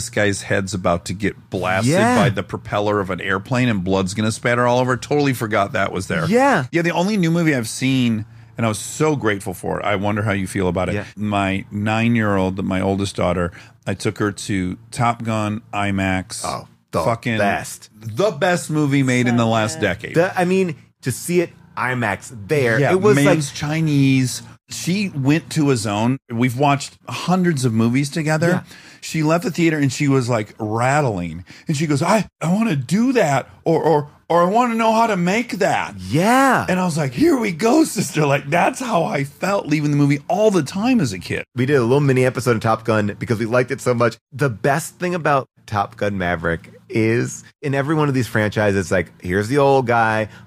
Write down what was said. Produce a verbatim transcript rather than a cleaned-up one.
this guy's head's about to get blasted Yeah. by the propeller of an airplane and blood's going to spatter all over. Totally forgot that was there. Yeah. Yeah, the only new movie I've seen, and I was so grateful for it. I wonder how you feel about it. Yeah. My nine-year-old, my oldest daughter, I took her to Top Gun IMAX. Oh, the fucking best. The best movie made in the last decade. The, I mean, to see it IMAX there, Yeah, it was man's like Chinese. She went to a zone. We've watched hundreds of movies together. Yeah. She left the theater and she was like rattling. And she goes, I, I want to do that. Or, or, or I want to know how to make that. yeah. And I was like, here we go, sister. Like, that's how I felt leaving the movie all the time as a kid. We did a little mini episode of Top Gun because we liked it so much. The best thing about Top Gun Maverick is in every one of these franchises, like, here's the old guy